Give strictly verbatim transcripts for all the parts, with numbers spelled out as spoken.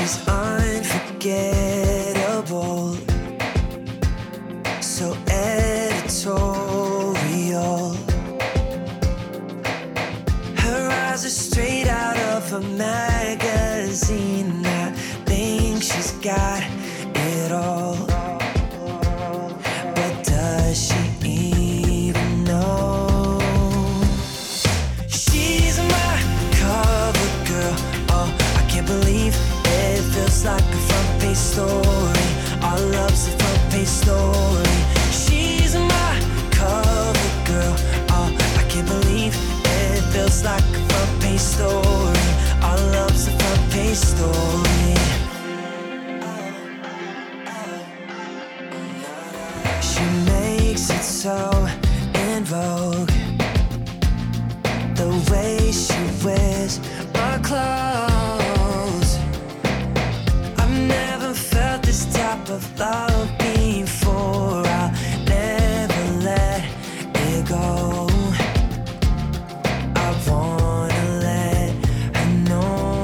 She's unforgettable, so editorial. Her eyes are straight out of a magazine. I think she's got it all, but does she even know? She's my cover girl. Oh, I can't believe it feels like a front page story. Our love's a front page story. She's my cover girl. Oh, I can't believe it feels like a front page story. Our love's a front page story. She makes it so in vogue, the way she wears my clothes. I've never felt this type of love before. I'll never let it go. I wanna let her know.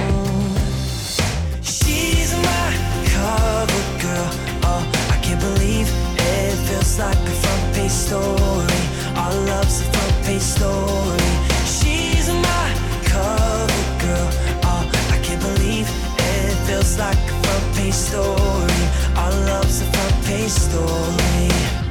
She's my cover girl. Oh, I can't believe it feels like a front page story. Our love's a front page story. She's my cover girl. Oh, I can't believe it feels like a front page story. Our love's a front page story.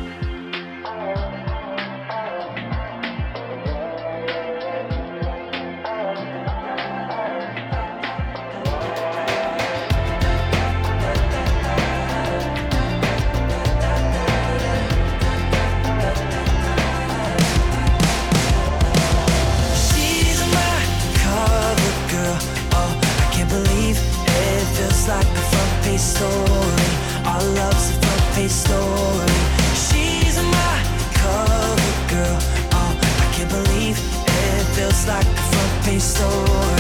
She's my cover girl. Oh, I can't believe it feels like a front page story. Our love's a front page story. She's my cover girl. Oh, I can't believe it feels like a front page story.